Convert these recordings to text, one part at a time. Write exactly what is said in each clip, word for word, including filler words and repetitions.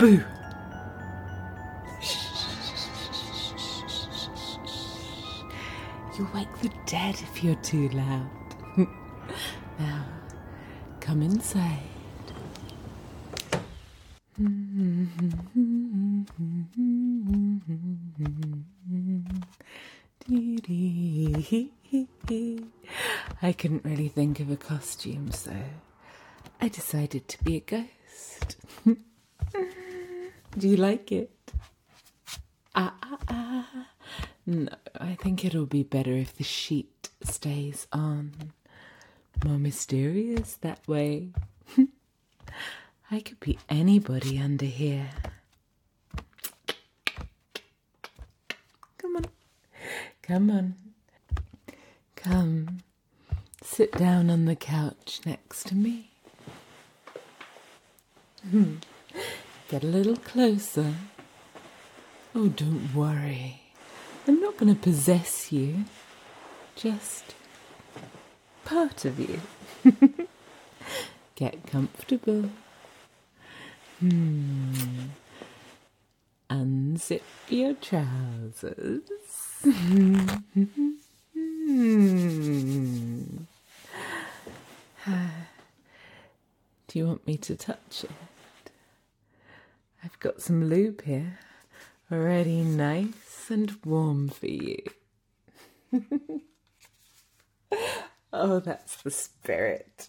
Boo! You wake the dead if you're too loud. Now, come inside. I couldn't really think of a costume, so I decided to be a ghost. Do you like it? Ah, ah, ah. No, I think it'll be better if the sheet stays on. More mysterious that way. I could be anybody under here. Come on. Come on. Come. Sit down on the couch next to me. Hmm. Get a little closer. Oh, don't worry. I'm not going to possess you. Just part of you. Get comfortable. Hmm. Unzip your trousers. Hmm. Do you want me to touch it? I've got some lube here, already nice and warm for you. Oh, that's the spirit.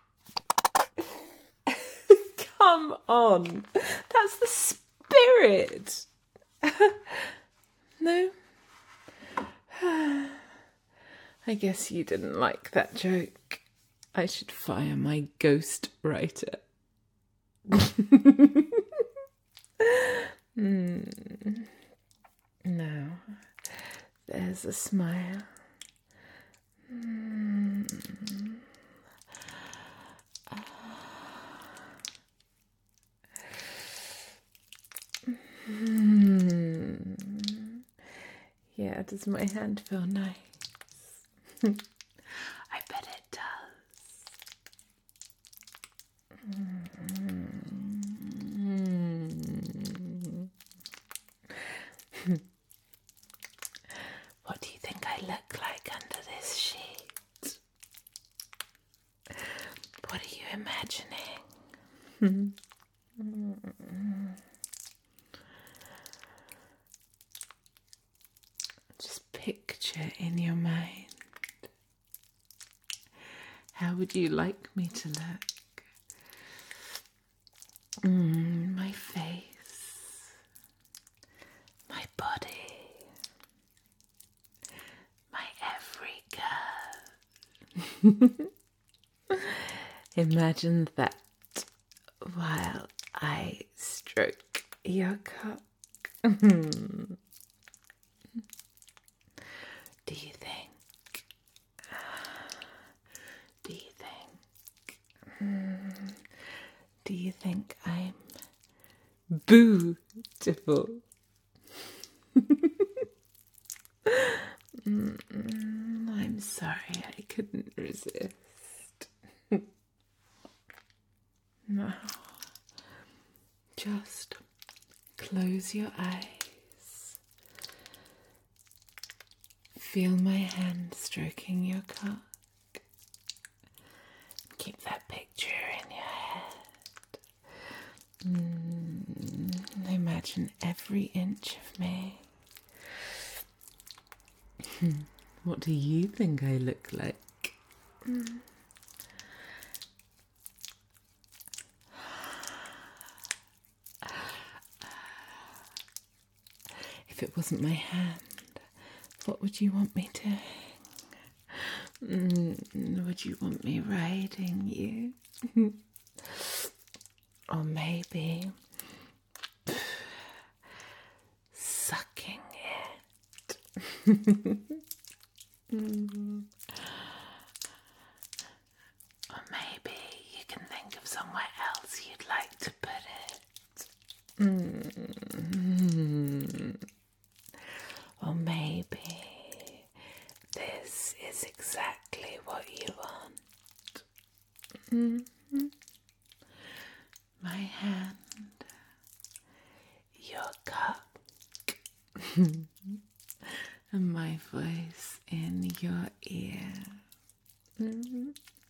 Come on, that's the spirit. No? I guess you didn't like that joke. I should fire my ghost writer. mm. Now, there's a smile. Mm. Mm. Yeah, does my hand feel nice? I bet it does. Mm. What do you think I look like under this sheet? What are you imagining? Just picture in your mind. How would you like me to look? Mm, my face, my body, my every curve. Imagine that while I stroke your cock. Do you think? Do you think? Mm, do you think I'm beautiful? mm, I'm sorry, I couldn't resist. Now, just close your eyes. Feel my hand stroking your cock. Keep that picture in your head. Mm, imagine every inch of me. What do you think I look like? Mm. If it wasn't my hand, what would you want me doing? Mm, would you want me riding you? Or maybe sucking it? mm. Or maybe you can think of somewhere else you'd like to put it. Mm. Or maybe this is exactly what you want. Mm-hmm. My hand your cup and my voice in your ear. Mm-hmm.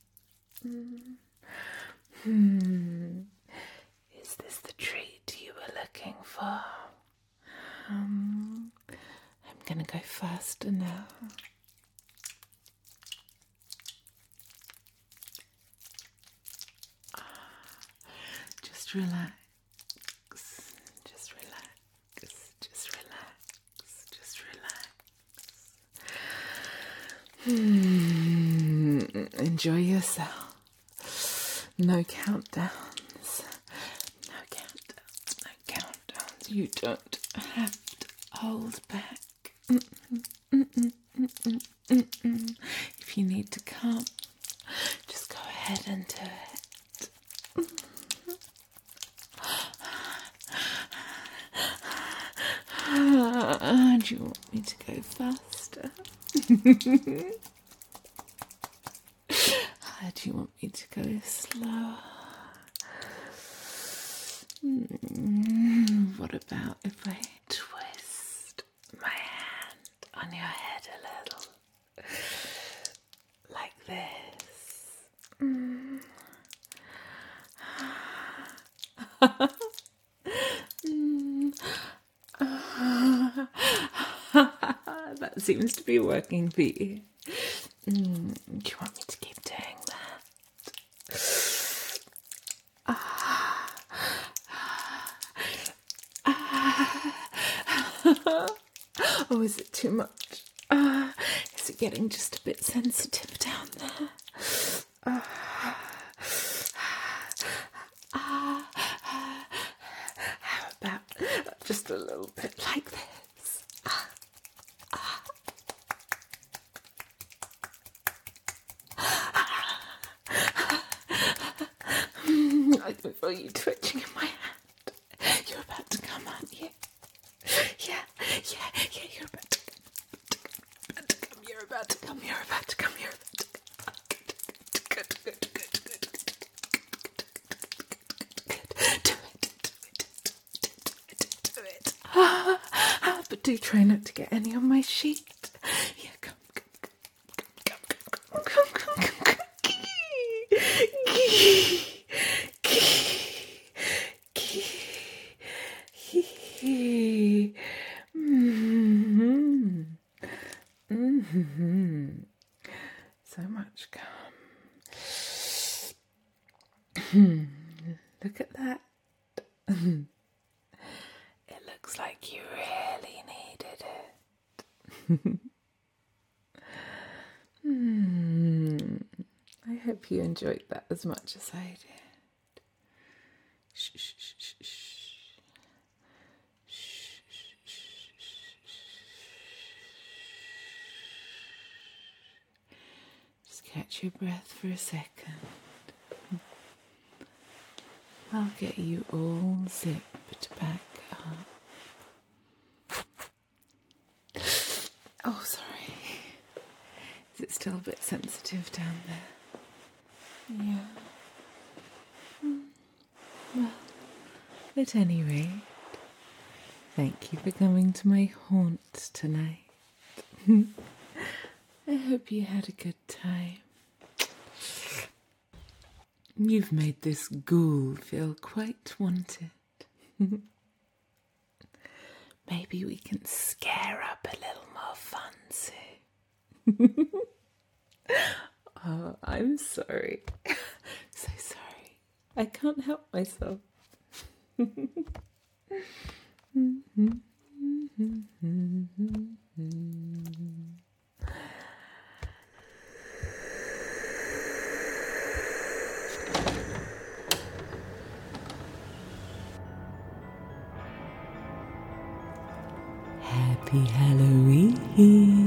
Hmm. Is this the treat you were looking for? Um, I'm gonna go faster now. Just relax. Just relax. Just relax. Just relax. Hmm. Enjoy yourself. No countdowns. No countdowns. No countdowns. You don't have to hold back. Mm-mm, mm-mm, mm-mm, mm-mm. If you need to come, just go ahead and do it. Mm-hmm. Do you want me to go faster? Do you want me to go slower? Mm, what about if I twist my hand on your head a little? Like this. Mm. mm. That seems to be working for you. Mm. Do you want me to keep doing that? Ah. Ah. Oh, is it too much? Uh, is it getting just a bit sensitive down there? Uh, uh, how about just a little bit like this? Uh, uh. I can feel you twitching in my hand. You're about to come, aren't you? Yeah, yeah, yeah, you're about to come. About to come. You're about to come. You're about to come. You're about to come. Good, good, good, good, good. Good. Do it, do it, do it. Ah, ah, but do try not to get any on my sheet. Yeah, come, come, come, come, come, come, come, come, come. Mm-hmm. Mm-hmm. So much calm. Look at that. It looks like you really needed it. mm. I hope you enjoyed that as much as I did. Shh, shh, shh, shh, shh. Just catch your breath for a second. I'll get you all zipped back up. Oh, sorry. Is it still a bit sensitive down there? Yeah. Well, at any rate, thank you for coming to my haunt tonight. I hope you had a good time. You've made this ghoul feel quite wanted. Maybe we can scare up a little more fun soon. Oh, I'm sorry. So sorry. I can't help myself. Happy Halloween.